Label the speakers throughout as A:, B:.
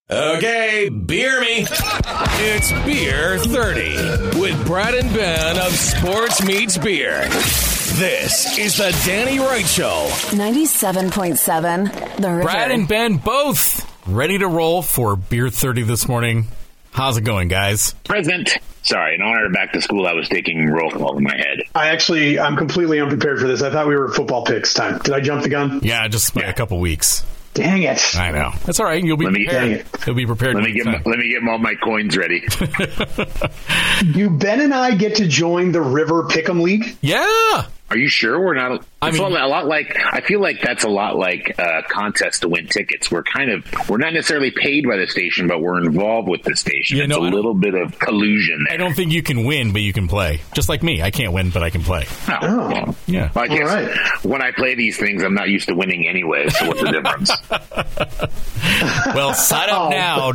A: Okay, beer me. It's Beer 30 with Brad and Ben of Sports Meets Beer. This is the Danny Wright Show.
B: 97.7 The River.
C: Brad and Ben both ready to roll for Beer 30 this morning. How's it going, guys?
D: Present. Sorry, in honor of back to school, I was taking roll call in my head.
E: I'm completely unprepared for this. I thought we were football picks time. Did I jump the gun?
C: Yeah, just a couple weeks.
E: Dang it.
C: I know. That's all right. You'll be prepared. You'll be prepared.
D: Let me get all my coins ready.
E: Do Ben and I get to join the River Pick'em League?
C: Yeah.
D: Are you sure we're not? I feel like that's a lot like a contest to win tickets. We're not necessarily paid by the station, but we're involved with the station. It's a little bit of collusion there.
C: I don't think you can win, but you can play. Just like me. I can't win, but I can play.
D: Oh.
C: Yeah.
D: Well, I guess when I play these things, I'm not used to winning anyway, so what's the difference?
C: Well, sign up now,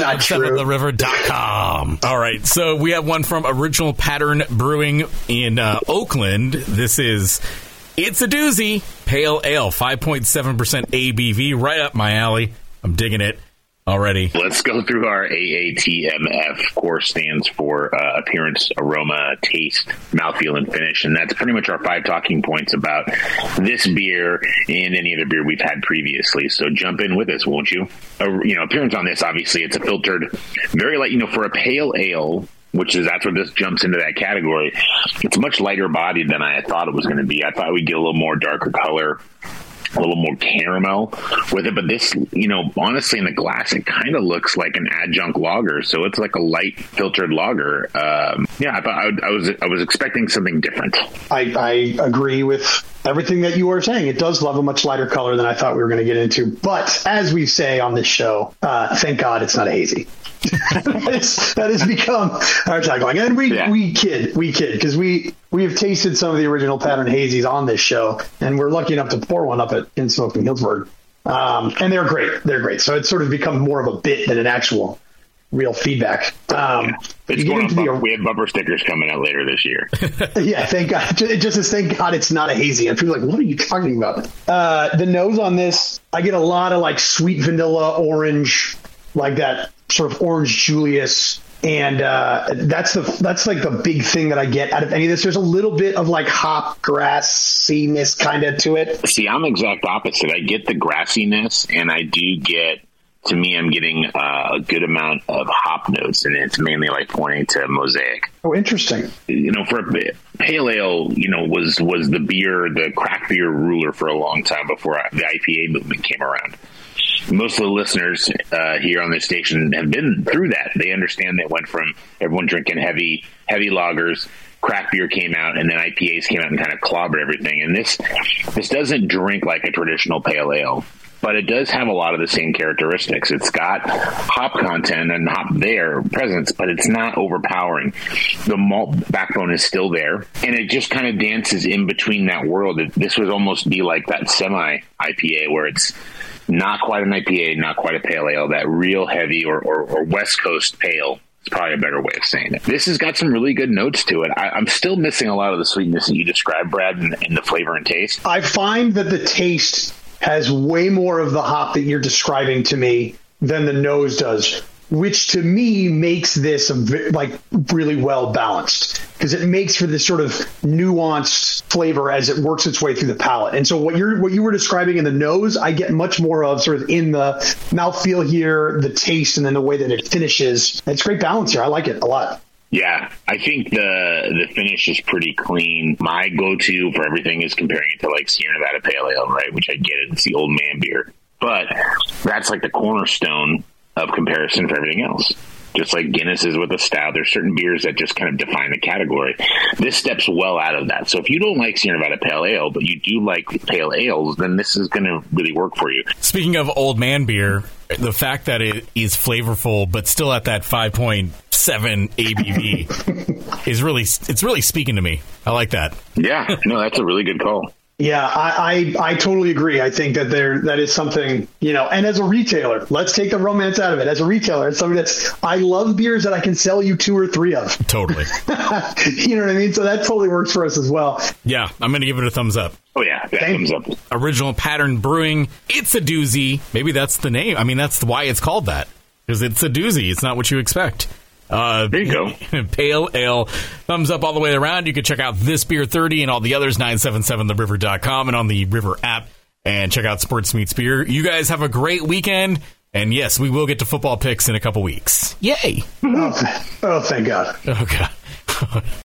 C: 977theriver.com. All right, so we have one from Original Pattern Brewing in Oakland. This is It's a Doozy Pale Ale, 5.7% ABV, right up my alley. I'm digging it already.
D: Let's go through our AATMF. Of course, stands for appearance, aroma, taste, mouthfeel, and finish. And that's pretty much our 5 talking points about this beer and any other beer we've had previously. So jump in with us, won't you? Appearance on this, obviously, it's a filtered, very light, for a pale ale, that's where this jumps into that category. It's much lighter bodied than I thought it was going to be. I thought we'd get a little more darker color, a little more caramel with it. But this, honestly, in the glass, it kind of looks like an adjunct lager. So it's like a light filtered lager. I thought I was expecting something different.
E: I agree with everything that you are saying. It does love a much lighter color than I thought we were going to get into. But as we say on this show, thank God it's not a hazy. that has become our tagline. And we kid because we have tasted some of the Original Pattern hazies on this show, and we're lucky enough to pour one up in Smoking Hillsburg. And they're great. So it's sort of become more of a bit than an actual real feedback.
D: We have bumper stickers coming out later this year.
E: Yeah, thank God. Just as thank God it's not a hazy. And people are like, what are you talking about? The nose on this, I get a lot of like sweet vanilla, orange, like that sort of orange Julius. And that's like the big thing that I get out of any of this. There's a little bit of like hop grassiness kind of to it.
D: See, I'm exact opposite. I get the grassiness, and I do get, to me, I'm getting a good amount of hop notes, and it's mainly like pointing to Mosaic.
E: Oh, interesting.
D: For a pale ale, was the craft beer ruler for a long time before the IPA movement came around. Most of the listeners here on this station have been through that. They understand that went from everyone drinking heavy lagers, craft beer came out, and then IPAs came out and kind of clobbered everything. And this doesn't drink like a traditional pale ale, but it does have a lot of the same characteristics. It's got hop content and hop presence, but it's not overpowering. The malt backbone is still there, and it just kind of dances in between that world. This would almost be like that semi-IPA where it's not quite an IPA, not quite a pale ale, that real heavy or West Coast pale. It's probably a better way of saying it. This has got some really good notes to it. I'm still missing a lot of the sweetness that you described, Brad, in the flavor and taste.
E: I find that the taste has way more of the hop that you're describing to me than the nose does, which to me makes this like really well balanced, because it makes for this sort of nuanced flavor as it works its way through the palate. And so what you were describing in the nose, I get much more of sort of in the mouthfeel here, the taste, and then the way that it finishes. It's great balance here. I like it a lot.
D: Yeah, I think the finish is pretty clean. My go-to for everything is comparing it to like Sierra Nevada Pale Ale, right? Which I get it. It's the old man beer. But that's like the cornerstone of comparison for everything else. Just like Guinness is with a stout, there's certain beers that just kind of define the category. This steps well out of that. So if you don't like Sierra Nevada Pale Ale, but you do like pale ales, then this is going to really work for you.
C: Speaking of old man beer, the fact that it is flavorful, but still at that 5.7 ABV is really speaking to me. I like that.
D: Yeah, no, that's a really good call.
E: Yeah, I totally agree. I think that that is something, and as a retailer, let's take the romance out of it. As a retailer, it's something I love beers that I can sell you 2 or 3 of.
C: Totally.
E: You know what I mean? So that totally works for us as well.
C: Yeah, I'm going to give it a thumbs up.
D: Oh, yeah, thumbs up.
C: Original Pattern Brewing, It's a Doozy. Maybe that's the name. I mean, that's why it's called that. because it's a doozy. It's not what you expect.
D: There you go.
C: Pale ale. Thumbs up all the way around. You can check out This Beer 30 and all the others, 977theriver.com and on the River app. And check out Sports Meets Beer. You guys have a great weekend. And yes, we will get to football picks in a couple weeks. Yay!
E: Oh, thank God.
C: Oh, God.